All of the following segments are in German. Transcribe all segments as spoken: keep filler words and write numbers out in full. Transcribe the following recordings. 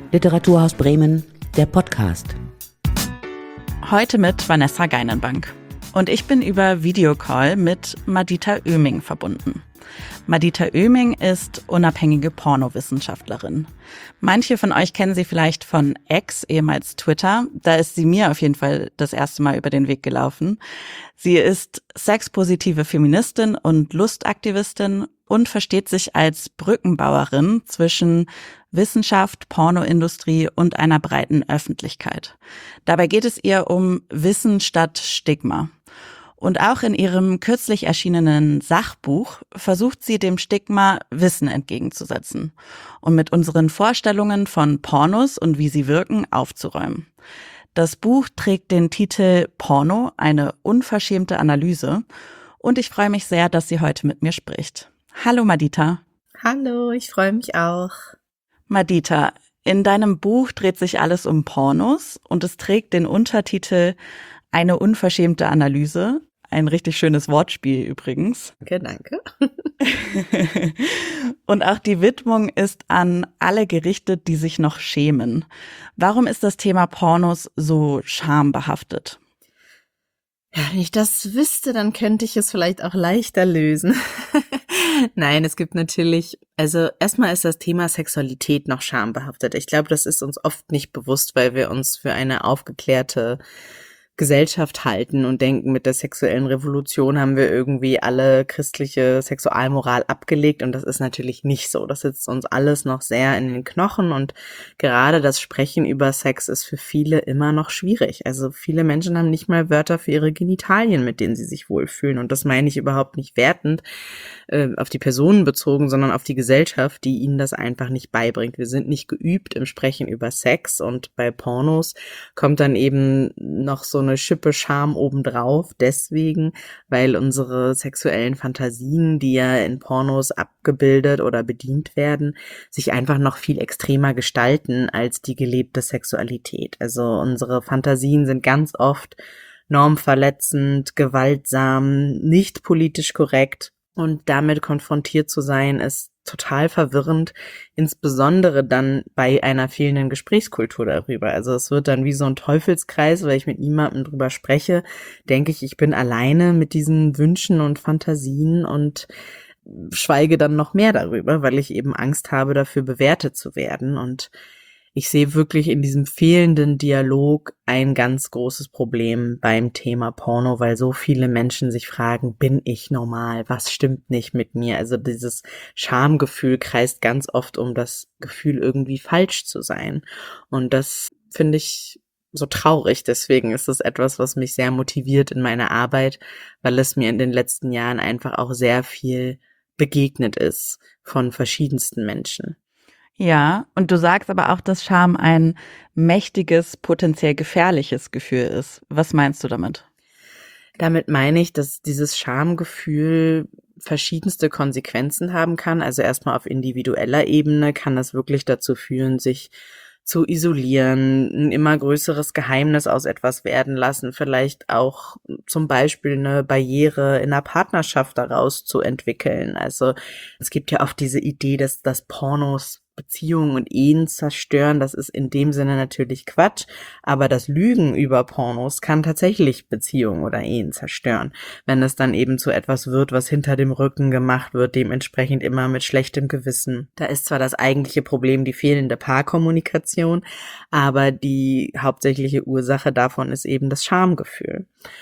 Literaturhaus Bremen, der Podcast. Heute mit Vanessa Geinenbank. Und ich bin über Videocall mit Madita Oeming verbunden. Madita Oeming ist unabhängige Pornowissenschaftlerin. Manche von euch kennen sie vielleicht von X, ehemals Twitter. Da ist sie mir auf jeden Fall das erste Mal über den Weg gelaufen. Sie ist sexpositive Feministin und Lustaktivistin und versteht sich als Brückenbauerin zwischen Wissenschaft, Pornoindustrie und einer breiten Öffentlichkeit. Dabei geht es ihr um Wissen statt Stigma. Und auch in ihrem kürzlich erschienenen Sachbuch versucht sie dem Stigma Wissen entgegenzusetzen und mit unseren Vorstellungen von Pornos und wie sie wirken aufzuräumen. Das Buch trägt den Titel Porno, eine unverschämte Analyse, und ich freue mich sehr, dass sie heute mit mir spricht. Hallo Madita. Hallo, ich freue mich auch. Madita, in deinem Buch dreht sich alles um Pornos und es trägt den Untertitel Eine unverschämte Analyse. Ein richtig schönes Wortspiel übrigens. Okay, danke. Und auch die Widmung ist an alle gerichtet, die sich noch schämen. Warum ist das Thema Pornos so schambehaftet? Ja, wenn ich das wüsste, dann könnte ich es vielleicht auch leichter lösen. Nein, es gibt natürlich, also erstmal ist das Thema Sexualität noch schambehaftet. Ich glaube, das ist uns oft nicht bewusst, weil wir uns für eine aufgeklärte Gesellschaft halten und denken, mit der sexuellen Revolution haben wir irgendwie alle christliche Sexualmoral abgelegt, und das ist natürlich nicht so. Das sitzt uns alles noch sehr in den Knochen, und gerade das Sprechen über Sex ist für viele immer noch schwierig. Also viele Menschen haben nicht mal Wörter für ihre Genitalien, mit denen sie sich wohlfühlen, und das meine ich überhaupt nicht wertend äh, auf die Personen bezogen, sondern auf die Gesellschaft, die ihnen das einfach nicht beibringt. Wir sind nicht geübt im Sprechen über Sex, und bei Pornos kommt dann eben noch so eine Schippe Scham obendrauf, deswegen, weil unsere sexuellen Fantasien, die ja in Pornos abgebildet oder bedient werden, sich einfach noch viel extremer gestalten als die gelebte Sexualität. Also unsere Fantasien sind ganz oft normverletzend, gewaltsam, nicht politisch korrekt, und damit konfrontiert zu sein, ist total verwirrend, insbesondere dann bei einer fehlenden Gesprächskultur darüber. Also es wird dann wie so ein Teufelskreis, weil ich mit niemandem drüber spreche, denke ich, ich bin alleine mit diesen Wünschen und Fantasien und schweige dann noch mehr darüber, weil ich eben Angst habe, dafür bewertet zu werden. Und ich sehe wirklich in diesem fehlenden Dialog ein ganz großes Problem beim Thema Porno, weil so viele Menschen sich fragen, bin ich normal? Was stimmt nicht mit mir? Also dieses Schamgefühl kreist ganz oft um das Gefühl, irgendwie falsch zu sein. Und das finde ich so traurig. Deswegen ist es etwas, was mich sehr motiviert in meiner Arbeit, weil es mir in den letzten Jahren einfach auch sehr viel begegnet ist von verschiedensten Menschen. Ja, und du sagst aber auch, dass Scham ein mächtiges, potenziell gefährliches Gefühl ist. Was meinst du damit? Damit meine ich, dass dieses Schamgefühl verschiedenste Konsequenzen haben kann. Also erstmal auf individueller Ebene kann das wirklich dazu führen, sich zu isolieren, ein immer größeres Geheimnis aus etwas werden lassen, vielleicht auch zum Beispiel eine Barriere in einer Partnerschaft daraus zu entwickeln. Also es gibt ja oft diese Idee, dass das Pornos Beziehungen und Ehen zerstören. Das ist in dem Sinne natürlich Quatsch, aber das Lügen über Pornos kann tatsächlich Beziehungen oder Ehen zerstören, wenn es dann eben zu etwas wird, was hinter dem Rücken gemacht wird, dementsprechend immer mit schlechtem Gewissen. Da ist zwar das eigentliche Problem die fehlende Paarkommunikation, aber die hauptsächliche Ursache davon ist eben das Schamgefühl.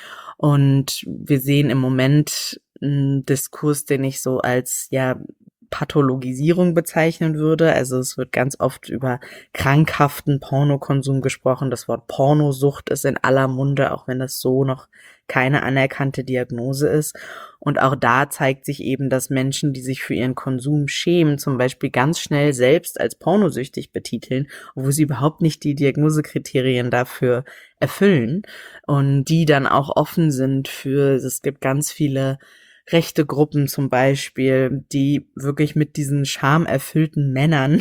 Und wir sehen im Moment einen Diskurs, den ich so als, ja, Pathologisierung bezeichnen würde. Also es wird ganz oft über krankhaften Pornokonsum gesprochen. Das Wort Pornosucht ist in aller Munde, auch wenn das so noch keine anerkannte Diagnose ist. Und auch da zeigt sich eben, dass Menschen, die sich für ihren Konsum schämen, zum Beispiel ganz schnell selbst als pornosüchtig betiteln, obwohl sie überhaupt nicht die Diagnosekriterien dafür erfüllen, und die dann auch offen sind für, es gibt ganz viele rechte Gruppen zum Beispiel, die wirklich mit diesen schamerfüllten Männern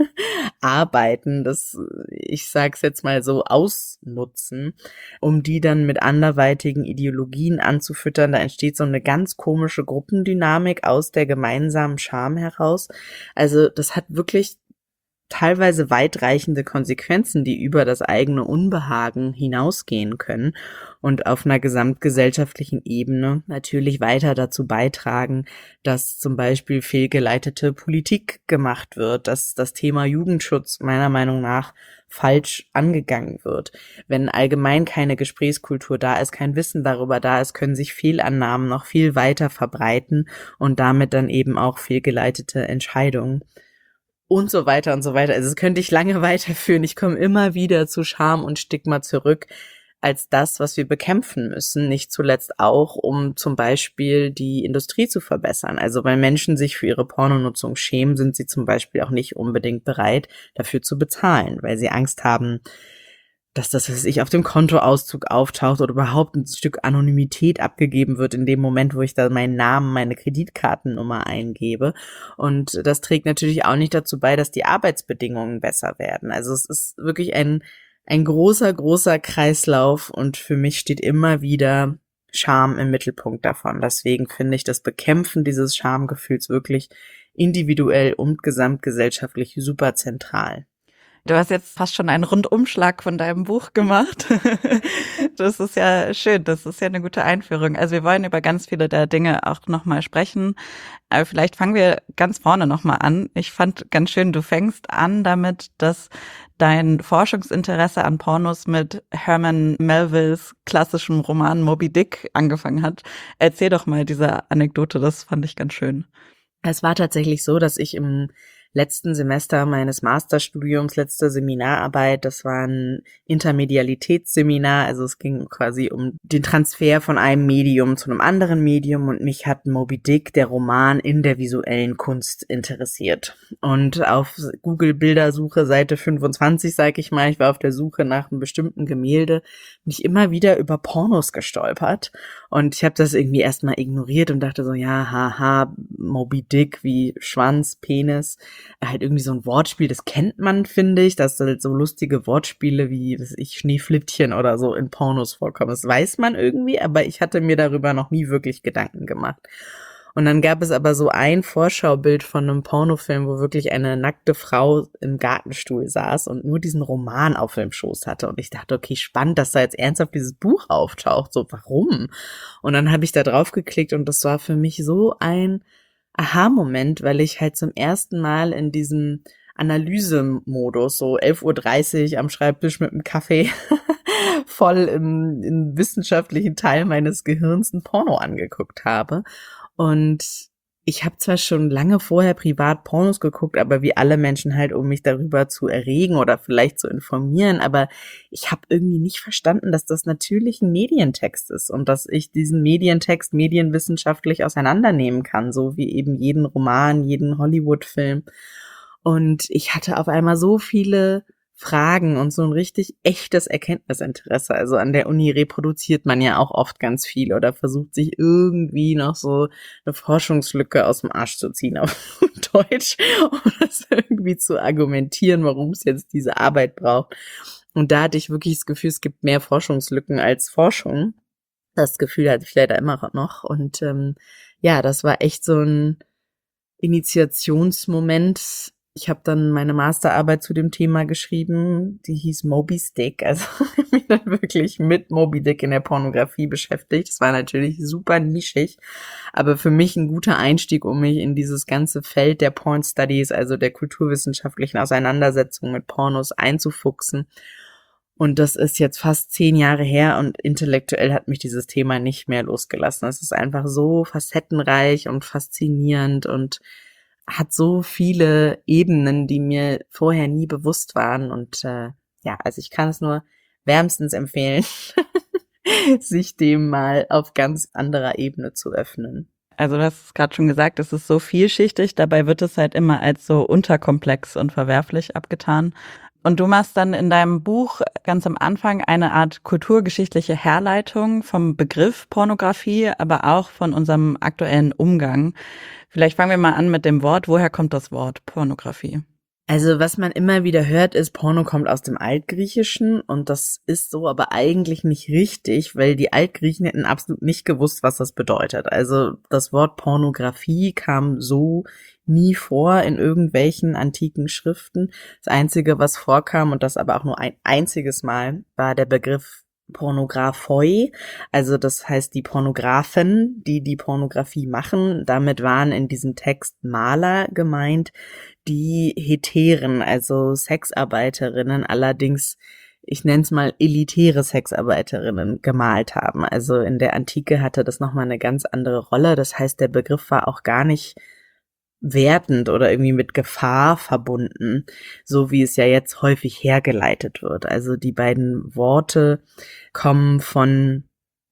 arbeiten, das, ich sag's jetzt mal so, ausnutzen, um die dann mit anderweitigen Ideologien anzufüttern. Da entsteht so eine ganz komische Gruppendynamik aus der gemeinsamen Scham heraus. Also das hat wirklich teilweise weitreichende Konsequenzen, die über das eigene Unbehagen hinausgehen können und auf einer gesamtgesellschaftlichen Ebene natürlich weiter dazu beitragen, dass zum Beispiel fehlgeleitete Politik gemacht wird, dass das Thema Jugendschutz meiner Meinung nach falsch angegangen wird. Wenn allgemein keine Gesprächskultur da ist, kein Wissen darüber da ist, können sich Fehlannahmen noch viel weiter verbreiten und damit dann eben auch fehlgeleitete Entscheidungen. Und so weiter und so weiter. Also das könnte ich lange weiterführen. Ich komme immer wieder zu Scham und Stigma zurück als das, was wir bekämpfen müssen. Nicht zuletzt auch, um zum Beispiel die Industrie zu verbessern. Also wenn Menschen sich für ihre Pornonutzung schämen, sind sie zum Beispiel auch nicht unbedingt bereit, dafür zu bezahlen, weil sie Angst haben, dass das, was ich auf dem Kontoauszug auftaucht oder überhaupt ein Stück Anonymität abgegeben wird in dem Moment, wo ich da meinen Namen, meine Kreditkartennummer eingebe. Und das trägt natürlich auch nicht dazu bei, dass die Arbeitsbedingungen besser werden. Also es ist wirklich ein, ein großer, großer Kreislauf und für mich steht immer wieder Scham im Mittelpunkt davon. Deswegen finde ich das Bekämpfen dieses Schamgefühls wirklich individuell und gesamtgesellschaftlich super zentral. Du hast jetzt fast schon einen Rundumschlag von deinem Buch gemacht. Das ist ja schön, das ist ja eine gute Einführung. Also wir wollen über ganz viele der Dinge auch nochmal sprechen. Aber vielleicht fangen wir ganz vorne nochmal an. Ich fand ganz schön, du fängst an damit, dass dein Forschungsinteresse an Pornos mit Herman Melvilles klassischem Roman Moby Dick angefangen hat. Erzähl doch mal diese Anekdote, das fand ich ganz schön. Es war tatsächlich so, dass ich im letzten Semester meines Masterstudiums, letzte Seminararbeit, das war ein Intermedialitätsseminar, also es ging quasi um den Transfer von einem Medium zu einem anderen Medium und mich hat Moby Dick, der Roman, in der visuellen Kunst interessiert. Und auf Google Bildersuche Seite fünfundzwanzig, sag ich mal, ich war auf der Suche nach einem bestimmten Gemälde, bin ich immer wieder über Pornos gestolpert und ich habe das irgendwie erstmal ignoriert und dachte so, ja, haha, Moby Dick wie Schwanz, Penis, halt irgendwie so ein Wortspiel, das kennt man, finde ich, dass halt so lustige Wortspiele wie, was weiß ich, Schneeflittchen oder so in Pornos vorkommen. Das weiß man irgendwie, aber ich hatte mir darüber noch nie wirklich Gedanken gemacht. Und dann gab es aber so ein Vorschaubild von einem Pornofilm, wo wirklich eine nackte Frau im Gartenstuhl saß und nur diesen Roman auf dem Schoß hatte. Und ich dachte, okay, spannend, dass da jetzt ernsthaft dieses Buch auftaucht. So, warum? Und dann habe ich da drauf geklickt und das war für mich so ein Aha-Moment, weil ich halt zum ersten Mal in diesem Analysemodus, so elf Uhr dreißig am Schreibtisch mit einem Kaffee, voll im, im wissenschaftlichen Teil meines Gehirns ein Porno angeguckt habe. Und ich habe zwar schon lange vorher privat Pornos geguckt, aber wie alle Menschen halt, um mich darüber zu erregen oder vielleicht zu informieren, aber ich habe irgendwie nicht verstanden, dass das natürlich ein Medientext ist und dass ich diesen Medientext medienwissenschaftlich auseinandernehmen kann, so wie eben jeden Roman, jeden Hollywood-Film. Und ich hatte auf einmal so viele Fragen und so ein richtig echtes Erkenntnisinteresse. Also an der Uni reproduziert man ja auch oft ganz viel oder versucht sich irgendwie noch so eine Forschungslücke aus dem Arsch zu ziehen auf Deutsch, um das irgendwie zu argumentieren, warum es jetzt diese Arbeit braucht. Und da hatte ich wirklich das Gefühl, es gibt mehr Forschungslücken als Forschung. Das Gefühl hatte ich leider immer noch. Und ähm, ja, das war echt so ein Initiationsmoment. Ich habe dann meine Masterarbeit zu dem Thema geschrieben, die hieß Moby Stick, also mich dann wirklich mit Moby Dick in der Pornografie beschäftigt. Das war natürlich super nischig, aber für mich ein guter Einstieg, um mich in dieses ganze Feld der Porn Studies, also der kulturwissenschaftlichen Auseinandersetzung mit Pornos einzufuchsen. Und das ist jetzt fast zehn Jahre her und intellektuell hat mich dieses Thema nicht mehr losgelassen. Es ist einfach so facettenreich und faszinierend und hat so viele Ebenen, die mir vorher nie bewusst waren. Und äh, ja, also ich kann es nur wärmstens empfehlen, sich dem mal auf ganz anderer Ebene zu öffnen. Also du hast es gerade schon gesagt, es ist so vielschichtig, dabei wird es halt immer als so unterkomplex und verwerflich abgetan. Und du machst dann in deinem Buch ganz am Anfang eine Art kulturgeschichtliche Herleitung vom Begriff Pornografie, aber auch von unserem aktuellen Umgang. Vielleicht fangen wir mal an mit dem Wort. Woher kommt das Wort Pornografie? Also was man immer wieder hört, ist, Porno kommt aus dem Altgriechischen und das ist so aber eigentlich nicht richtig, weil die Altgriechen hätten absolut nicht gewusst, was das bedeutet. Also das Wort Pornografie kam so nie vor in irgendwelchen antiken Schriften. Das Einzige, was vorkam, und das aber auch nur ein einziges Mal, war der Begriff Pornographoi, also das heißt die Pornografen, die die Pornografie machen. Damit waren in diesem Text Maler gemeint, die Heteren, also Sexarbeiterinnen, allerdings, ich nenne es mal elitäre Sexarbeiterinnen gemalt haben. Also in der Antike hatte das nochmal eine ganz andere Rolle. Das heißt, der Begriff war auch gar nicht wertend oder irgendwie mit Gefahr verbunden, so wie es ja jetzt häufig hergeleitet wird. Also die beiden Worte kommen von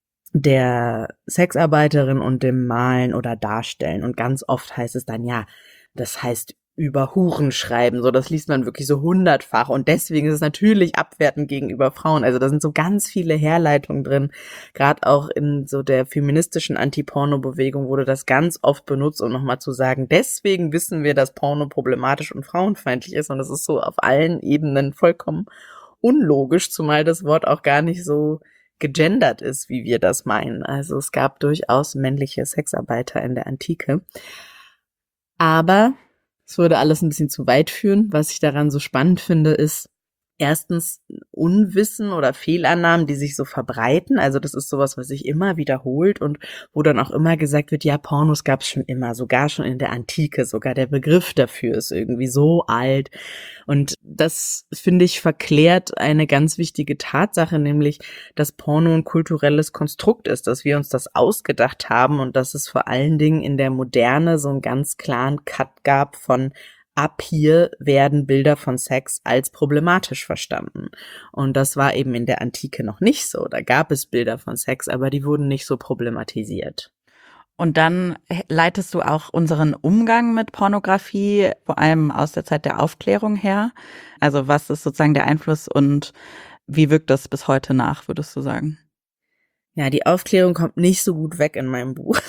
der Sexarbeiterin und dem Malen oder Darstellen. Und ganz oft heißt es dann, ja, das heißt über Huren schreiben, so das liest man wirklich so hundertfach und deswegen ist es natürlich abwertend gegenüber Frauen. Also da sind so ganz viele Herleitungen drin. Gerade auch in so der feministischen Anti-Porno-Bewegung wurde das ganz oft benutzt, um nochmal zu sagen, deswegen wissen wir, dass Porno problematisch und frauenfeindlich ist und das ist so auf allen Ebenen vollkommen unlogisch, zumal das Wort auch gar nicht so gegendert ist, wie wir das meinen. Also es gab durchaus männliche Sexarbeiter in der Antike. Aber es würde alles ein bisschen zu weit führen. Was ich daran so spannend finde, ist erstens Unwissen oder Fehlannahmen, die sich so verbreiten. Also das ist sowas, was sich immer wiederholt und wo dann auch immer gesagt wird, ja, Pornos gab es schon immer, sogar schon in der Antike, sogar der Begriff dafür ist irgendwie so alt. Und das, finde ich, verklärt eine ganz wichtige Tatsache, nämlich, dass Porno ein kulturelles Konstrukt ist, dass wir uns das ausgedacht haben und dass es vor allen Dingen in der Moderne so einen ganz klaren Cut gab von ab hier werden Bilder von Sex als problematisch verstanden. Und das war eben in der Antike noch nicht so. Da gab es Bilder von Sex, aber die wurden nicht so problematisiert. Und dann leitest du auch unseren Umgang mit Pornografie, vor allem aus der Zeit der Aufklärung her. Also was ist sozusagen der Einfluss und wie wirkt das bis heute nach, würdest du sagen? Ja, die Aufklärung kommt nicht so gut weg in meinem Buch.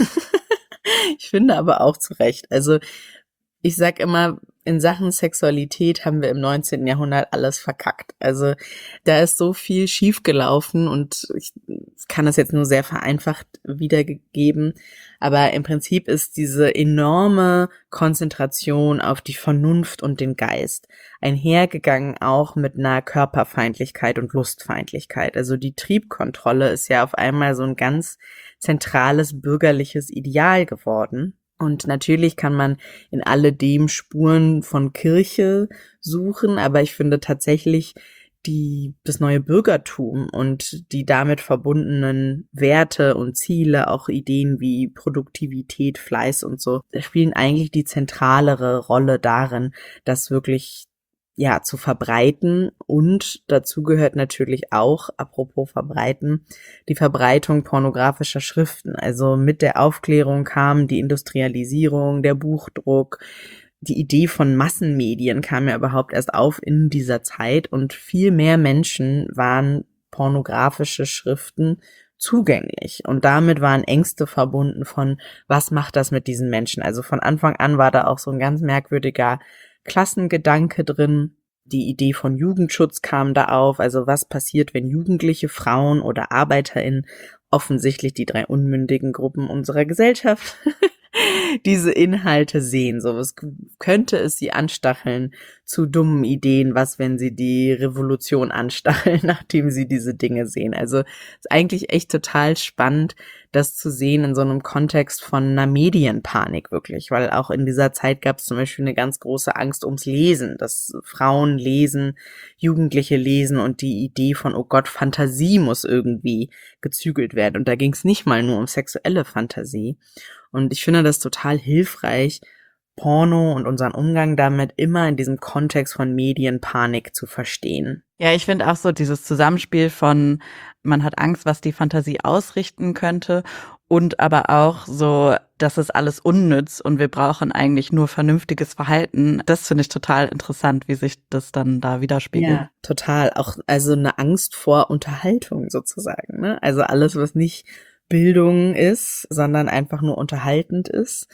Ich finde aber auch zu Recht. Also ich sag immer, in Sachen Sexualität haben wir im neunzehnten Jahrhundert alles verkackt. Also da ist so viel schiefgelaufen und ich kann das jetzt nur sehr vereinfacht wiedergeben. Aber im Prinzip ist diese enorme Konzentration auf die Vernunft und den Geist einhergegangen auch mit einer Körperfeindlichkeit und Lustfeindlichkeit. Also die Triebkontrolle ist ja auf einmal so ein ganz zentrales bürgerliches Ideal geworden. Und natürlich kann man in alledem Spuren von Kirche suchen, aber ich finde tatsächlich die, das neue Bürgertum und die damit verbundenen Werte und Ziele, auch Ideen wie Produktivität, Fleiß und so, spielen eigentlich die zentralere Rolle darin, das wirklich ja zu verbreiten. Und dazu gehört natürlich auch, apropos verbreiten, die Verbreitung pornografischer Schriften. Also mit der Aufklärung kam die Industrialisierung, der Buchdruck, die Idee von Massenmedien kam ja überhaupt erst auf in dieser Zeit und viel mehr Menschen waren pornografische Schriften zugänglich. Und damit waren Ängste verbunden von, was macht das mit diesen Menschen? Also von Anfang an war da auch so ein ganz merkwürdiger Klassengedanke drin. Die Idee von Jugendschutz kam da auf. Also was passiert, wenn jugendliche Frauen oder ArbeiterInnen, offensichtlich die drei unmündigen Gruppen unserer Gesellschaft, diese Inhalte sehen? So, was könnte es sie anstacheln zu dummen Ideen? Was, wenn sie die Revolution anstacheln, nachdem sie diese Dinge sehen? Also ist eigentlich echt total spannend, das zu sehen in so einem Kontext von einer Medienpanik wirklich, weil auch in dieser Zeit gab es zum Beispiel eine ganz große Angst ums Lesen, dass Frauen lesen, Jugendliche lesen und die Idee von, oh Gott, Fantasie muss irgendwie gezügelt werden. Und da ging es nicht mal nur um sexuelle Fantasie. Und ich finde das total hilfreich, Porno und unseren Umgang damit immer in diesem Kontext von Medienpanik zu verstehen. Ja, ich finde auch so dieses Zusammenspiel von, man hat Angst, was die Fantasie ausrichten könnte und aber auch so, das ist alles unnütz und wir brauchen eigentlich nur vernünftiges Verhalten. Das finde ich total interessant, wie sich das dann da widerspiegelt. Ja, total. Auch also eine Angst vor Unterhaltung sozusagen, ne? Also alles, was nicht Bildung ist, sondern einfach nur unterhaltend ist,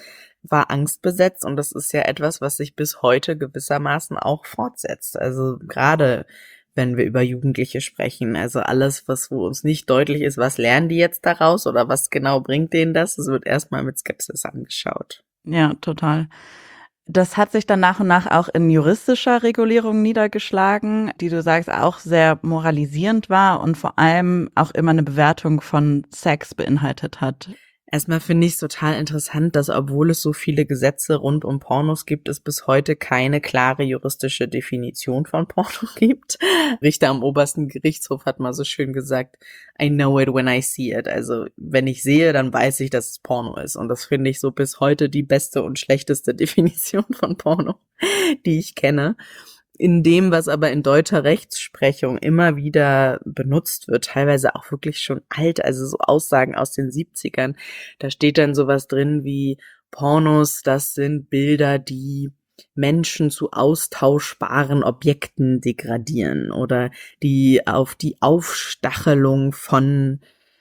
war angstbesetzt und das ist ja etwas, was sich bis heute gewissermaßen auch fortsetzt. Also gerade wenn wir über Jugendliche sprechen, also alles, was wo uns nicht deutlich ist, was lernen die jetzt daraus oder was genau bringt denen das, das wird erstmal mit Skepsis angeschaut. Ja, total. Das hat sich dann nach und nach auch in juristischer Regulierung niedergeschlagen, die du sagst auch sehr moralisierend war und vor allem auch immer eine Bewertung von Sex beinhaltet hat. Erstmal finde ich es total interessant, dass obwohl es so viele Gesetze rund um Pornos gibt, es bis heute keine klare juristische Definition von Porno gibt. Richter am obersten Gerichtshof hat mal so schön gesagt, I know it when I see it. Also wenn ich sehe, dann weiß ich, dass es Porno ist. Und das finde ich so bis heute die beste und schlechteste Definition von Porno, die ich kenne. In dem, was aber in deutscher Rechtsprechung immer wieder benutzt wird, teilweise auch wirklich schon alt, also so Aussagen aus den siebzigern, da steht dann sowas drin wie Pornos, das sind Bilder, die Menschen zu austauschbaren Objekten degradieren oder die auf die Aufstachelung von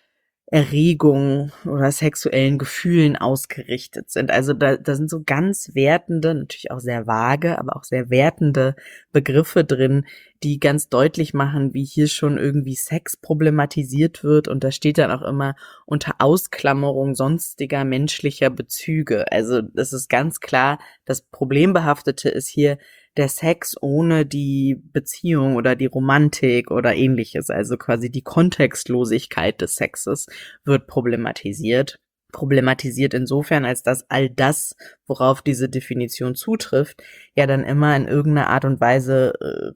Erregung oder sexuellen Gefühlen ausgerichtet sind. Also da, da sind so ganz wertende, natürlich auch sehr vage, aber auch sehr wertende Begriffe drin, die ganz deutlich machen, wie hier schon irgendwie Sex problematisiert wird. Und da steht dann auch immer unter Ausklammerung sonstiger menschlicher Bezüge. Also das ist ganz klar, das Problembehaftete ist hier der Sex ohne die Beziehung oder die Romantik oder ähnliches, also quasi die Kontextlosigkeit des Sexes wird problematisiert. Problematisiert insofern, als dass all das, worauf diese Definition zutrifft, ja dann immer in irgendeiner Art und Weise äh,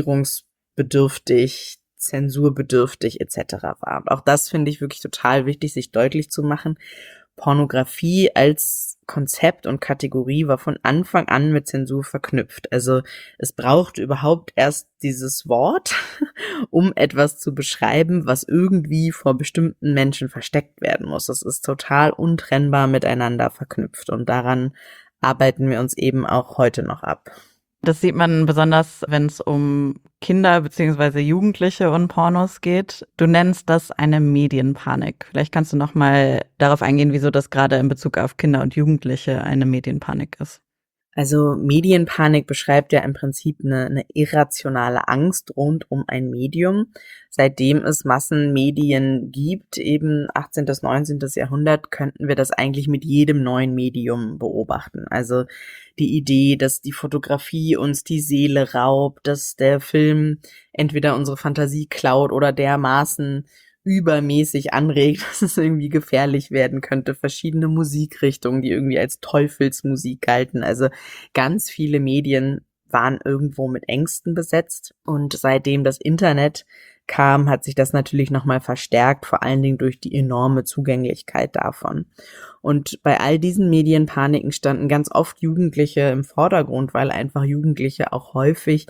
regulierungsbedürftig, zensurbedürftig et cetera war. Und auch das finde ich wirklich total wichtig, sich deutlich zu machen. Pornografie als Konzept und Kategorie war von Anfang an mit Zensur verknüpft. Also es braucht überhaupt erst dieses Wort, um etwas zu beschreiben, was irgendwie vor bestimmten Menschen versteckt werden muss. Das ist total untrennbar miteinander verknüpft und daran arbeiten wir uns eben auch heute noch ab. Das sieht man besonders, wenn es um Kinder bzw. Jugendliche und Pornos geht. Du nennst das eine Medienpanik. Vielleicht kannst du noch mal darauf eingehen, wieso das gerade in Bezug auf Kinder und Jugendliche eine Medienpanik ist. Also Medienpanik beschreibt ja im Prinzip eine, eine irrationale Angst rund um ein Medium. Seitdem es Massenmedien gibt, eben achtzehnten bis neunzehnten Jahrhundert, könnten wir das eigentlich mit jedem neuen Medium beobachten. Also die Idee, dass die Fotografie uns die Seele raubt, dass der Film entweder unsere Fantasie klaut oder dermaßen übermäßig anregt, dass es irgendwie gefährlich werden könnte. Verschiedene Musikrichtungen, die irgendwie als Teufelsmusik galten. Also ganz viele Medien waren irgendwo mit Ängsten besetzt. Und seitdem das Internet kam, hat sich das natürlich nochmal verstärkt, vor allen Dingen durch die enorme Zugänglichkeit davon. Und bei all diesen Medienpaniken standen ganz oft Jugendliche im Vordergrund, weil einfach Jugendliche auch häufig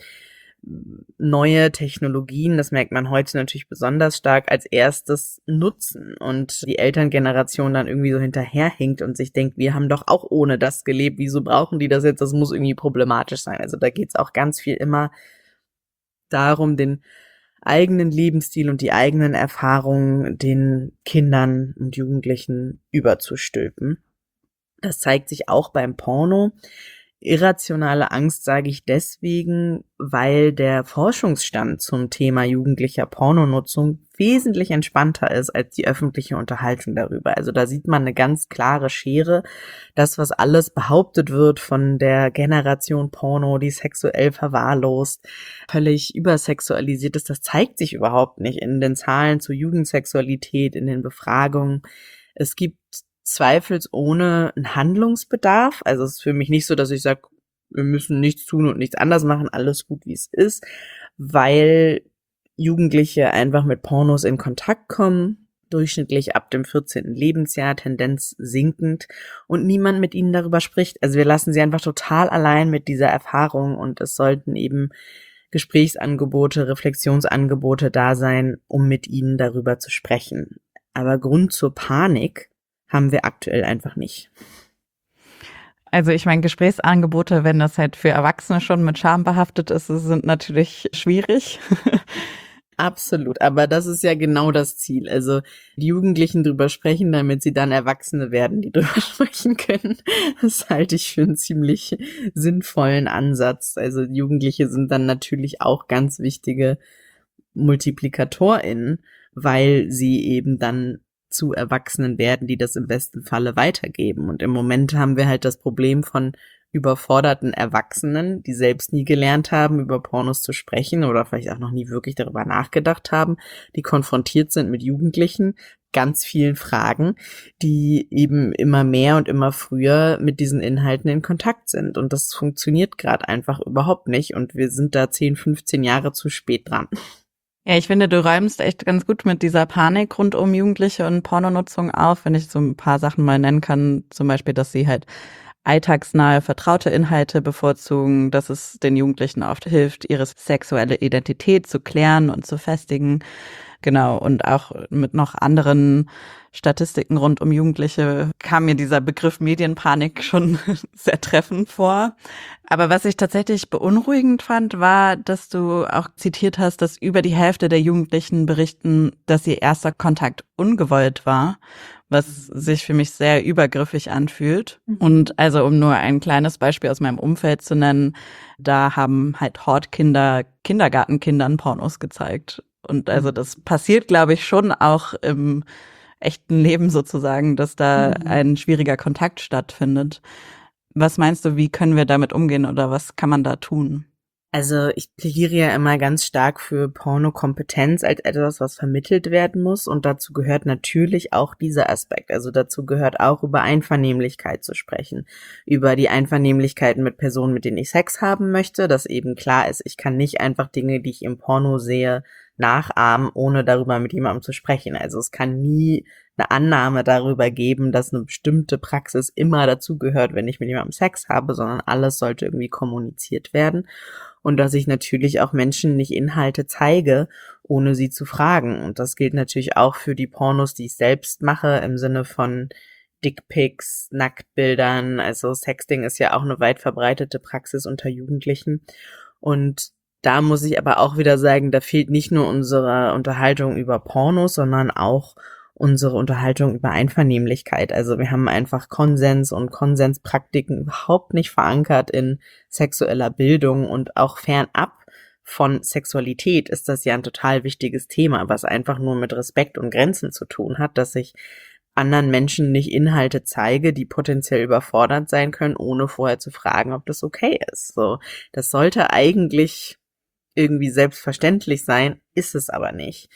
neue Technologien, das merkt man heute natürlich besonders stark, als erstes nutzen und die Elterngeneration dann irgendwie so hinterherhinkt und sich denkt, wir haben doch auch ohne das gelebt, wieso brauchen die das jetzt, das muss irgendwie problematisch sein. Also da geht es auch ganz viel immer darum, den eigenen Lebensstil und die eigenen Erfahrungen den Kindern und Jugendlichen überzustülpen. Das zeigt sich auch beim Porno. Irrationale Angst sage ich deswegen, weil der Forschungsstand zum Thema jugendlicher Pornonutzung wesentlich entspannter ist als die öffentliche Unterhaltung darüber. Also da sieht man eine ganz klare Schere. Das, was alles behauptet wird von der Generation Porno, die sexuell verwahrlost, völlig übersexualisiert ist, das zeigt sich überhaupt nicht in den Zahlen zur Jugendsexualität, in den Befragungen. Es gibt zweifelsohne einen Handlungsbedarf. Also es ist für mich nicht so, dass ich sage, wir müssen nichts tun und nichts anders machen, alles gut, wie es ist, weil Jugendliche einfach mit Pornos in Kontakt kommen, durchschnittlich ab dem vierzehnten Lebensjahr, Tendenz sinkend, und niemand mit ihnen darüber spricht. Also wir lassen sie einfach total allein mit dieser Erfahrung und es sollten eben Gesprächsangebote, Reflexionsangebote da sein, um mit ihnen darüber zu sprechen. Aber Grund zur Panik haben wir aktuell einfach nicht. Also ich meine, Gesprächsangebote, wenn das halt für Erwachsene schon mit Scham behaftet ist, sind natürlich schwierig. Absolut, aber das ist ja genau das Ziel. Also die Jugendlichen drüber sprechen, damit sie dann Erwachsene werden, die drüber sprechen können. Das halte ich für einen ziemlich sinnvollen Ansatz. Also Jugendliche sind dann natürlich auch ganz wichtige MultiplikatorInnen, weil sie eben dann zu Erwachsenen werden, die das im besten Falle weitergeben. Und im Moment haben wir halt das Problem von überforderten Erwachsenen, die selbst nie gelernt haben, über Pornos zu sprechen oder vielleicht auch noch nie wirklich darüber nachgedacht haben, die konfrontiert sind mit Jugendlichen, ganz vielen Fragen, die eben immer mehr und immer früher mit diesen Inhalten in Kontakt sind. Und das funktioniert gerade einfach überhaupt nicht. Und wir sind da zehn, fünfzehn Jahre zu spät dran. Ja, ich finde, du räumst echt ganz gut mit dieser Panik rund um Jugendliche und Pornonutzung auf, wenn ich so ein paar Sachen mal nennen kann. Zum Beispiel, dass sie halt alltagsnahe, vertraute Inhalte bevorzugen, dass es den Jugendlichen oft hilft, ihre sexuelle Identität zu klären und zu festigen. Genau, und auch mit noch anderen Statistiken rund um Jugendliche kam mir dieser Begriff Medienpanik schon sehr treffend vor. Aber was ich tatsächlich beunruhigend fand, war, dass du auch zitiert hast, dass über die Hälfte der Jugendlichen berichten, dass ihr erster Kontakt ungewollt war, was sich für mich sehr übergriffig anfühlt. Und also, um nur ein kleines Beispiel aus meinem Umfeld zu nennen, da haben halt Hortkinder Kindergartenkindern Pornos gezeigt. Und also das passiert, glaube ich, schon auch im echten Leben sozusagen, dass da mhm. ein schwieriger Kontakt stattfindet. Was meinst du, wie können wir damit umgehen oder was kann man da tun? Also ich plädiere ja immer ganz stark für Pornokompetenz als etwas, was vermittelt werden muss, und dazu gehört natürlich auch dieser Aspekt. Also dazu gehört auch, über Einvernehmlichkeit zu sprechen, über die Einvernehmlichkeiten mit Personen, mit denen ich Sex haben möchte, dass eben klar ist, ich kann nicht einfach Dinge, die ich im Porno sehe, nachahmen, ohne darüber mit jemandem zu sprechen. Also es kann nie eine Annahme darüber geben, dass eine bestimmte Praxis immer dazugehört, wenn ich mit jemandem Sex habe, sondern alles sollte irgendwie kommuniziert werden. Und dass ich natürlich auch Menschen nicht Inhalte zeige, ohne sie zu fragen. Und das gilt natürlich auch für die Pornos, die ich selbst mache, im Sinne von Dickpics, Nacktbildern. Also Sexting ist ja auch eine weit verbreitete Praxis unter Jugendlichen. Und da muss ich aber auch wieder sagen, da fehlt nicht nur unsere Unterhaltung über Pornos, sondern auch unsere Unterhaltung über Einvernehmlichkeit. Also wir haben einfach Konsens und Konsenspraktiken überhaupt nicht verankert in sexueller Bildung, und auch fernab von Sexualität ist das ja ein total wichtiges Thema, was einfach nur mit Respekt und Grenzen zu tun hat, dass ich anderen Menschen nicht Inhalte zeige, die potenziell überfordert sein können, ohne vorher zu fragen, ob das okay ist. So, das sollte eigentlich irgendwie selbstverständlich sein, ist es aber nicht.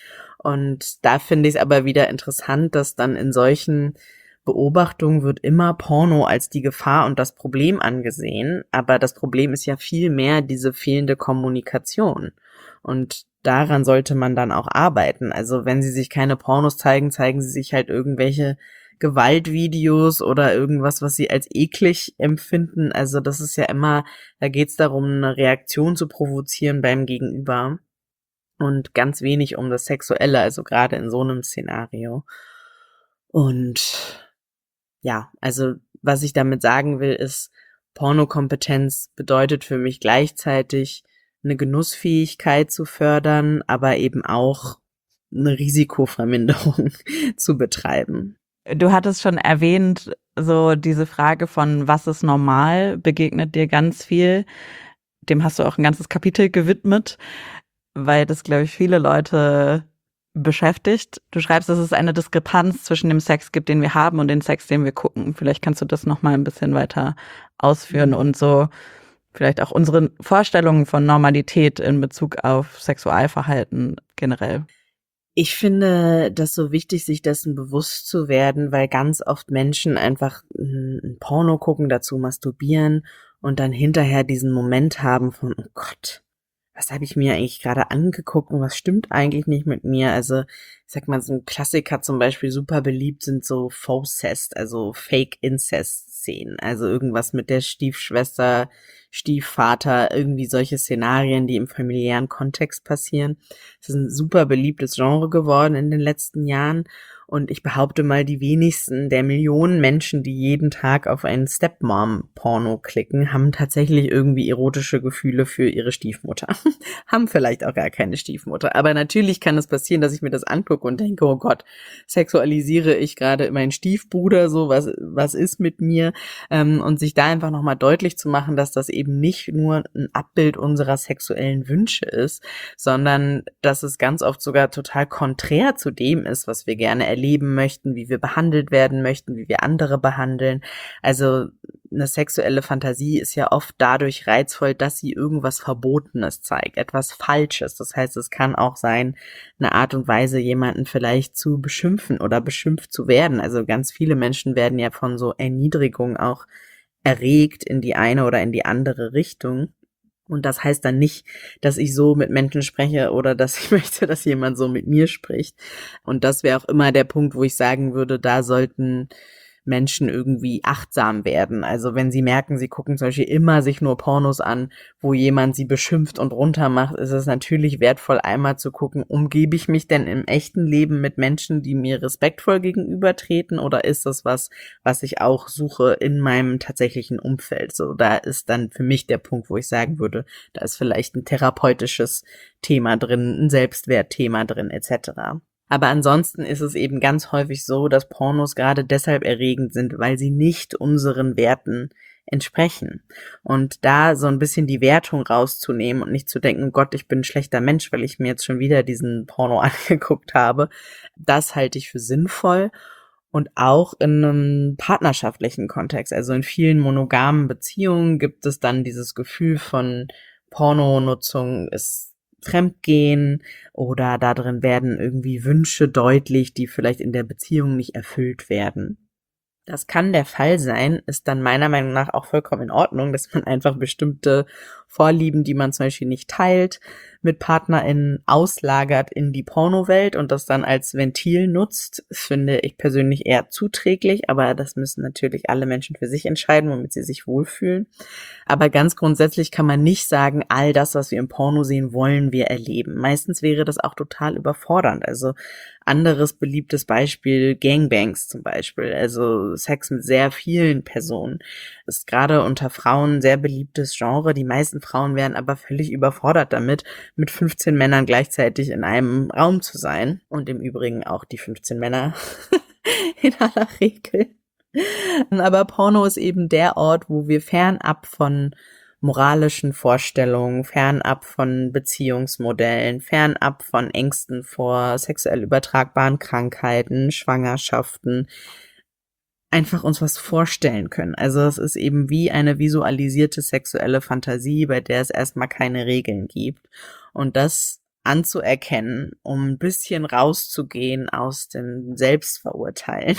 Und da finde ich es aber wieder interessant, dass dann in solchen Beobachtungen wird immer Porno als die Gefahr und das Problem angesehen. Aber das Problem ist ja viel mehr diese fehlende Kommunikation. Und daran sollte man dann auch arbeiten. Also wenn sie sich keine Pornos zeigen, zeigen sie sich halt irgendwelche Gewaltvideos oder irgendwas, was sie als eklig empfinden. Also das ist ja immer, da geht es darum, eine Reaktion zu provozieren beim Gegenüber. Und ganz wenig um das Sexuelle, also gerade in so einem Szenario. Und ja, also was ich damit sagen will, ist, Pornokompetenz bedeutet für mich gleichzeitig eine Genussfähigkeit zu fördern, aber eben auch eine Risikoverminderung zu betreiben. Du hattest schon erwähnt, so diese Frage von was ist normal, begegnet dir ganz viel. Dem hast du auch ein ganzes Kapitel gewidmet, weil das, glaube ich, viele Leute beschäftigt. Du schreibst, dass es eine Diskrepanz zwischen dem Sex gibt, den wir haben, und dem Sex, den wir gucken. Vielleicht kannst du das noch mal ein bisschen weiter ausführen und so vielleicht auch unsere Vorstellungen von Normalität in Bezug auf Sexualverhalten generell. Ich finde das so wichtig, sich dessen bewusst zu werden, weil ganz oft Menschen einfach ein Porno gucken, dazu masturbieren und dann hinterher diesen Moment haben von, oh Gott, was habe ich mir eigentlich gerade angeguckt und was stimmt eigentlich nicht mit mir? Also ich sag mal, so ein Klassiker zum Beispiel, super beliebt sind so Faux-Cest, also Fake-Incest-Szenen, also irgendwas mit der Stiefschwester, Stiefvater, irgendwie solche Szenarien, die im familiären Kontext passieren. Das ist ein super beliebtes Genre geworden in den letzten Jahren. Und ich behaupte mal, die wenigsten der Millionen Menschen, die jeden Tag auf einen Stepmom-Porno klicken, haben tatsächlich irgendwie erotische Gefühle für ihre Stiefmutter. Haben vielleicht auch gar keine Stiefmutter. Aber natürlich kann es passieren, dass ich mir das angucke und denke, oh Gott, sexualisiere ich gerade meinen Stiefbruder, so, was, was ist mit mir? Ähm, und sich da einfach nochmal deutlich zu machen, dass das eben nicht nur ein Abbild unserer sexuellen Wünsche ist, sondern dass es ganz oft sogar total konträr zu dem ist, was wir gerne erleben leben möchten, wie wir behandelt werden möchten, wie wir andere behandeln. Also eine sexuelle Fantasie ist ja oft dadurch reizvoll, dass sie irgendwas Verbotenes zeigt, etwas Falsches. Das heißt, es kann auch sein, eine Art und Weise, jemanden vielleicht zu beschimpfen oder beschimpft zu werden. Also ganz viele Menschen werden ja von so Erniedrigung auch erregt in die eine oder in die andere Richtung. Und das heißt dann nicht, dass ich so mit Menschen spreche oder dass ich möchte, dass jemand so mit mir spricht. Und das wäre auch immer der Punkt, wo ich sagen würde, da sollten Menschen irgendwie achtsam werden. Also wenn sie merken, sie gucken zum Beispiel immer sich nur Pornos an, wo jemand sie beschimpft und runtermacht, ist es natürlich wertvoll, einmal zu gucken, umgebe ich mich denn im echten Leben mit Menschen, die mir respektvoll gegenübertreten, oder ist das was, was ich auch suche in meinem tatsächlichen Umfeld? So, da ist dann für mich der Punkt, wo ich sagen würde, da ist vielleicht ein therapeutisches Thema drin, ein Selbstwertthema drin, et cetera. Aber ansonsten ist es eben ganz häufig so, dass Pornos gerade deshalb erregend sind, weil sie nicht unseren Werten entsprechen. Und da so ein bisschen die Wertung rauszunehmen und nicht zu denken, oh Gott, ich bin ein schlechter Mensch, weil ich mir jetzt schon wieder diesen Porno angeguckt habe, das halte ich für sinnvoll. Und auch in einem partnerschaftlichen Kontext, also in vielen monogamen Beziehungen gibt es dann dieses Gefühl von Pornonutzung ist Fremdgehen, oder da drin werden irgendwie Wünsche deutlich, die vielleicht in der Beziehung nicht erfüllt werden. Das kann der Fall sein, ist dann meiner Meinung nach auch vollkommen in Ordnung, dass man einfach bestimmte Vorlieben, die man zum Beispiel nicht teilt, mit PartnerInnen auslagert in die Pornowelt und das dann als Ventil nutzt, finde ich persönlich eher zuträglich, aber das müssen natürlich alle Menschen für sich entscheiden, womit sie sich wohlfühlen. Aber ganz grundsätzlich kann man nicht sagen, all das, was wir im Porno sehen, wollen wir erleben. Meistens wäre das auch total überfordernd. Also anderes beliebtes Beispiel, Gangbangs zum Beispiel, also Sex mit sehr vielen Personen, ist gerade unter Frauen ein sehr beliebtes Genre. Die meisten Frauen wären aber völlig überfordert damit, mit fünfzehn Männern gleichzeitig in einem Raum zu sein. Und im Übrigen auch die fünfzehn Männer in aller Regel. Aber Porno ist eben der Ort, wo wir fernab von moralischen Vorstellungen, fernab von Beziehungsmodellen, fernab von Ängsten vor sexuell übertragbaren Krankheiten, Schwangerschaften, einfach uns was vorstellen können. Also es ist eben wie eine visualisierte sexuelle Fantasie, bei der es erstmal keine Regeln gibt. Und das anzuerkennen, um ein bisschen rauszugehen aus dem Selbstverurteilen,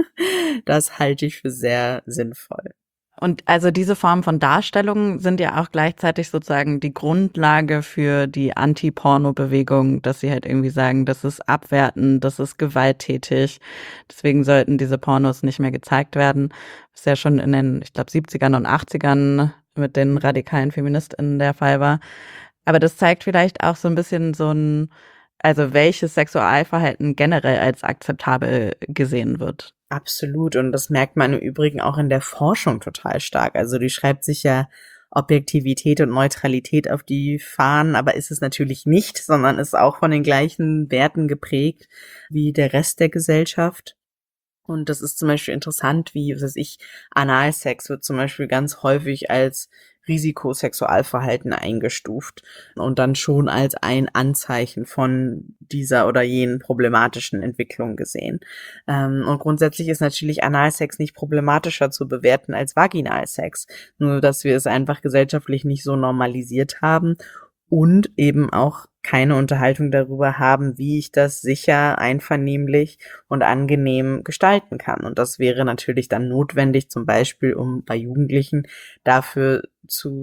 das halte ich für sehr sinnvoll. Und also diese Form von Darstellungen sind ja auch gleichzeitig sozusagen die Grundlage für die Anti-Porno-Bewegung, dass sie halt irgendwie sagen, das ist abwertend, das ist gewalttätig. Deswegen sollten diese Pornos nicht mehr gezeigt werden. Was ja schon in den, ich glaube, siebzigern und achtzigern mit den radikalen FeministInnen der Fall war. Aber das zeigt vielleicht auch so ein bisschen so ein, also welches Sexualverhalten generell als akzeptabel gesehen wird. Absolut. Und das merkt man im Übrigen auch in der Forschung total stark. Also die schreibt sich ja Objektivität und Neutralität auf die Fahnen, aber ist es natürlich nicht, sondern ist auch von den gleichen Werten geprägt wie der Rest der Gesellschaft. Und das ist zum Beispiel interessant, wie, was weiß ich, Analsex wird zum Beispiel ganz häufig als Risikosexualverhalten eingestuft und dann schon als ein Anzeichen von dieser oder jenen problematischen Entwicklung gesehen. Und grundsätzlich ist natürlich Analsex nicht problematischer zu bewerten als Vaginalsex, nur dass wir es einfach gesellschaftlich nicht so normalisiert haben und eben auch keine Unterhaltung darüber haben, wie ich das sicher, einvernehmlich und angenehm gestalten kann. Und das wäre natürlich dann notwendig, zum Beispiel, um bei Jugendlichen dafür zu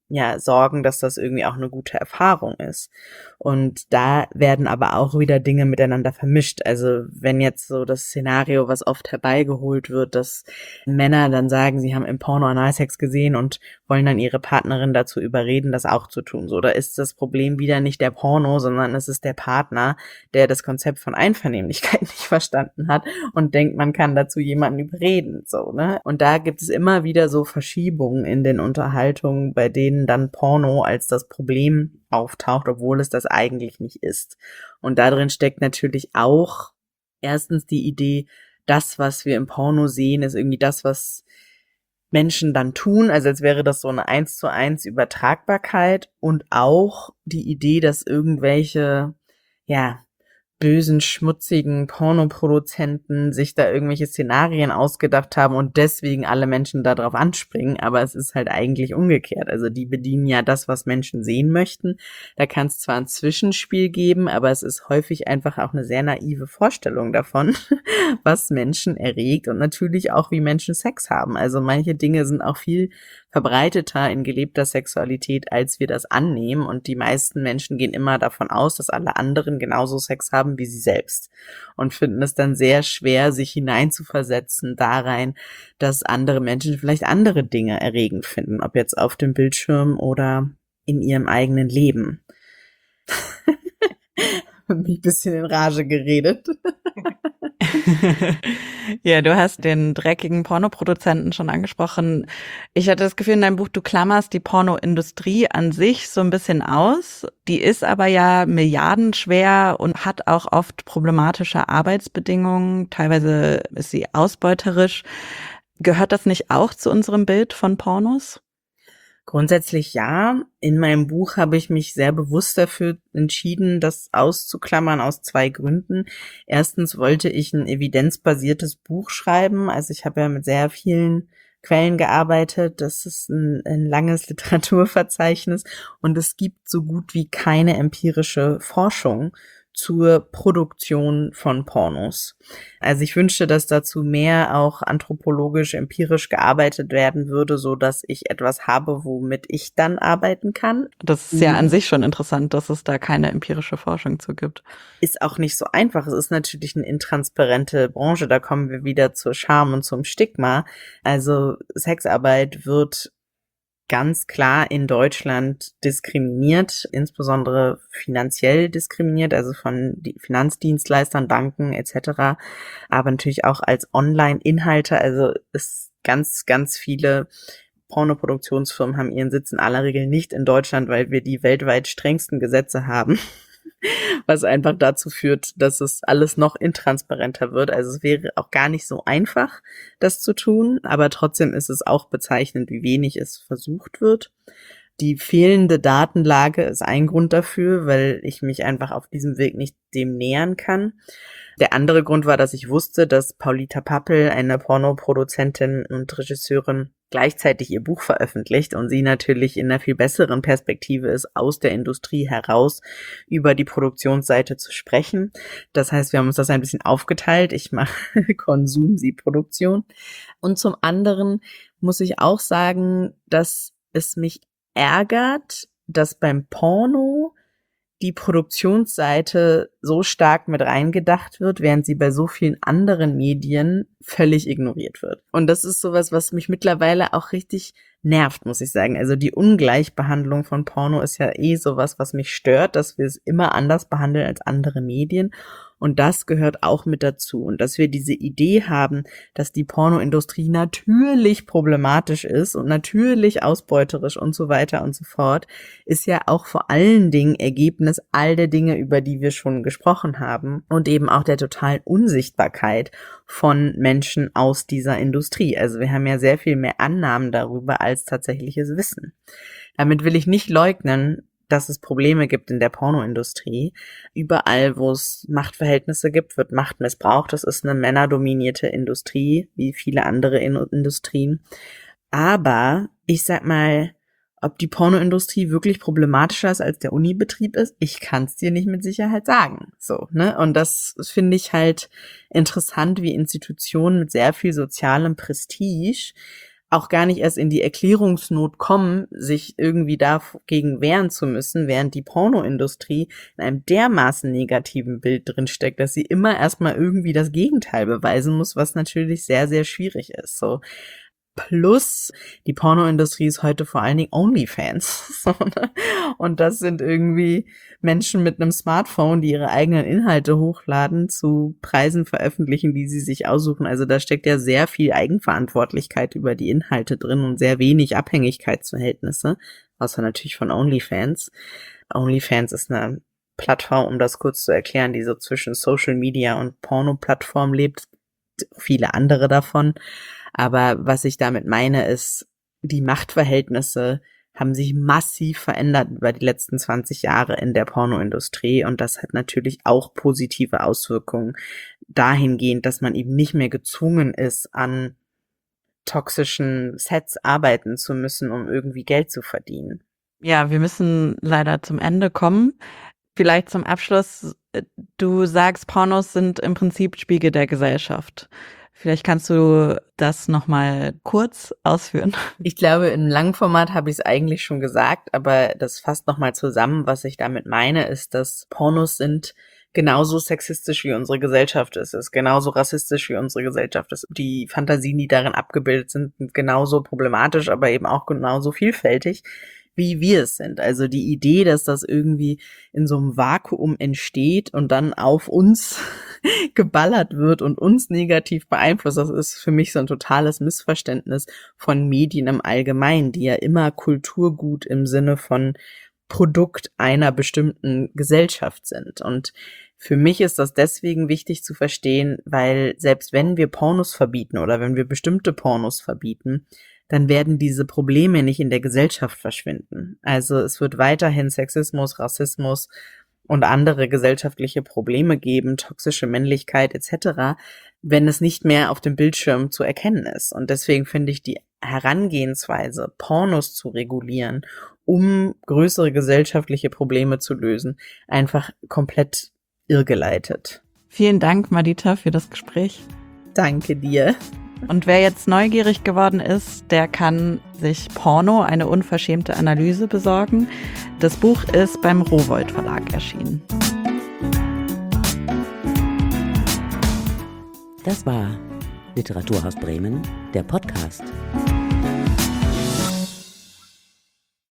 ja sorgen, dass das irgendwie auch eine gute Erfahrung ist. Und da werden aber auch wieder Dinge miteinander vermischt. Also wenn jetzt so das Szenario, was oft herbeigeholt wird, dass Männer dann sagen, sie haben im Porno Analsex gesehen und wollen dann ihre Partnerin dazu überreden, das auch zu tun. So, da ist das Problem wieder nicht der Porno, sondern es ist der Partner, der das Konzept von Einvernehmlichkeit nicht verstanden hat und denkt, man kann dazu jemanden überreden. So, ne? Und da gibt es immer wieder so Verschiebungen in den Unterhaltungen, bei denen dann Porno als das Problem auftaucht, obwohl es das eigentlich nicht ist. Und da drin steckt natürlich auch erstens die Idee, das, was wir im Porno sehen, ist irgendwie das, was Menschen dann tun, also als wäre das so eine eins zu eins Übertragbarkeit, und auch die Idee, dass irgendwelche, ja, bösen, schmutzigen Pornoproduzenten sich da irgendwelche Szenarien ausgedacht haben und deswegen alle Menschen da drauf anspringen, aber es ist halt eigentlich umgekehrt. Also die bedienen ja das, was Menschen sehen möchten. Da kann es zwar ein Zwischenspiel geben, aber es ist häufig einfach auch eine sehr naive Vorstellung davon, was Menschen erregt und natürlich auch, wie Menschen Sex haben. Also manche Dinge sind auch viel verbreiteter in gelebter Sexualität, als wir das annehmen, und die meisten Menschen gehen immer davon aus, dass alle anderen genauso Sex haben wie sie selbst und finden es dann sehr schwer, sich hineinzuversetzen da rein, dass andere Menschen vielleicht andere Dinge erregend finden, ob jetzt auf dem Bildschirm oder in ihrem eigenen Leben. Hab mich ein bisschen in Rage geredet. Ja, du hast den dreckigen Pornoproduzenten schon angesprochen. Ich hatte das Gefühl in deinem Buch, du klammerst die Pornoindustrie an sich so ein bisschen aus. Die ist aber ja milliardenschwer und hat auch oft problematische Arbeitsbedingungen. Teilweise ist sie ausbeuterisch. Gehört das nicht auch zu unserem Bild von Pornos? Grundsätzlich ja. In meinem Buch habe ich mich sehr bewusst dafür entschieden, das auszuklammern aus zwei Gründen. Erstens wollte ich ein evidenzbasiertes Buch schreiben. Also ich habe ja mit sehr vielen Quellen gearbeitet. Das ist ein, ein langes Literaturverzeichnis und es gibt so gut wie keine empirische Forschung zur Produktion von Pornos. Also ich wünschte, dass dazu mehr auch anthropologisch, empirisch gearbeitet werden würde, so dass ich etwas habe, womit ich dann arbeiten kann. Das ist ja an sich schon interessant, dass es da keine empirische Forschung zu gibt. Ist auch nicht so einfach. Es ist natürlich eine intransparente Branche. Da kommen wir wieder zur Scham und zum Stigma. Also Sexarbeit wird ganz klar in Deutschland diskriminiert, insbesondere finanziell diskriminiert, also von Finanzdienstleistern, Banken et cetera, aber natürlich auch als Online-Inhalte. Also es ganz, ganz viele Pornoproduktionsfirmen haben ihren Sitz in aller Regel nicht in Deutschland, weil wir die weltweit strengsten Gesetze haben, was einfach dazu führt, dass es alles noch intransparenter wird. Also es wäre auch gar nicht so einfach, das zu tun, aber trotzdem ist es auch bezeichnend, wie wenig es versucht wird. Die fehlende Datenlage ist ein Grund dafür, weil ich mich einfach auf diesem Weg nicht dem nähern kann. Der andere Grund war, dass ich wusste, dass Paulita Pappel, eine Pornoproduzentin und Regisseurin, gleichzeitig ihr Buch veröffentlicht und sie natürlich in einer viel besseren Perspektive ist, aus der Industrie heraus über die Produktionsseite zu sprechen. Das heißt, wir haben uns das ein bisschen aufgeteilt. Ich mache Konsum, sie Produktion. Und zum anderen muss ich auch sagen, dass es mich ärgert, dass beim Porno die Produktionsseite so stark mit reingedacht wird, während sie bei so vielen anderen Medien völlig ignoriert wird. Und das ist sowas, was mich mittlerweile auch richtig nervt, muss ich sagen. Also die Ungleichbehandlung von Porno ist ja eh sowas, was mich stört, dass wir es immer anders behandeln als andere Medien. Und das gehört auch mit dazu. Und dass wir diese Idee haben, dass die Pornoindustrie natürlich problematisch ist und natürlich ausbeuterisch und so weiter und so fort, ist ja auch vor allen Dingen Ergebnis all der Dinge, über die wir schon gesprochen haben und eben auch der totalen Unsichtbarkeit von Menschen aus dieser Industrie. Also wir haben ja sehr viel mehr Annahmen darüber als tatsächliches Wissen. Damit will ich nicht leugnen, dass es Probleme gibt in der Pornoindustrie. Überall, wo es Machtverhältnisse gibt, wird Macht missbraucht. Das ist eine männerdominierte Industrie, wie viele andere In- Industrien. Aber ich sag mal, ob die Pornoindustrie wirklich problematischer ist als der Unibetrieb ist, ich kann es dir nicht mit Sicherheit sagen. So, ne? Und das finde ich halt interessant, wie Institutionen mit sehr viel sozialem Prestige auch gar nicht erst in die Erklärungsnot kommen, sich irgendwie dagegen wehren zu müssen, während die Pornoindustrie in einem dermaßen negativen Bild drinsteckt, dass sie immer erstmal irgendwie das Gegenteil beweisen muss, was natürlich sehr, sehr schwierig ist. So. Plus, die Pornoindustrie ist heute vor allen Dingen OnlyFans. So, ne? Und das sind irgendwie Menschen mit einem Smartphone, die ihre eigenen Inhalte hochladen, zu Preisen veröffentlichen, die sie sich aussuchen. Also da steckt ja sehr viel Eigenverantwortlichkeit über die Inhalte drin und sehr wenig Abhängigkeitsverhältnisse, außer natürlich von OnlyFans. OnlyFans ist eine Plattform, um das kurz zu erklären, die so zwischen Social Media und Porno-Plattform lebt. Viele andere davon. Aber was ich damit meine, ist, die Machtverhältnisse haben sich massiv verändert über die letzten zwanzig Jahre in der Pornoindustrie und das hat natürlich auch positive Auswirkungen dahingehend, dass man eben nicht mehr gezwungen ist, an toxischen Sets arbeiten zu müssen, um irgendwie Geld zu verdienen. Ja, wir müssen leider zum Ende kommen. Vielleicht zum Abschluss, du sagst, Pornos sind im Prinzip Spiegel der Gesellschaft. Vielleicht kannst du das nochmal kurz ausführen. Ich glaube, im Langformat habe ich es eigentlich schon gesagt, aber das fasst nochmal zusammen. Was ich damit meine, ist, dass Pornos sind genauso sexistisch wie unsere Gesellschaft ist, ist genauso rassistisch wie unsere Gesellschaft ist. Die Fantasien, die darin abgebildet sind, sind genauso problematisch, aber eben auch genauso vielfältig, wie wir es sind. Also die Idee, dass das irgendwie in so einem Vakuum entsteht und dann auf uns geballert wird und uns negativ beeinflusst, das ist für mich so ein totales Missverständnis von Medien im Allgemeinen, die ja immer Kulturgut im Sinne von Produkt einer bestimmten Gesellschaft sind. Und für mich ist das deswegen wichtig zu verstehen, weil selbst wenn wir Pornos verbieten oder wenn wir bestimmte Pornos verbieten, dann werden diese Probleme nicht in der Gesellschaft verschwinden. Also es wird weiterhin Sexismus, Rassismus und andere gesellschaftliche Probleme geben, toxische Männlichkeit et cetera, wenn es nicht mehr auf dem Bildschirm zu erkennen ist. Und deswegen finde ich die Herangehensweise, Pornos zu regulieren, um größere gesellschaftliche Probleme zu lösen, einfach komplett irrgeleitet. Vielen Dank, Madita, für das Gespräch. Danke dir. Und wer jetzt neugierig geworden ist, der kann sich Porno, eine unverschämte Analyse besorgen. Das Buch ist beim Rowohlt Verlag erschienen. Das war Literaturhaus Bremen, der Podcast.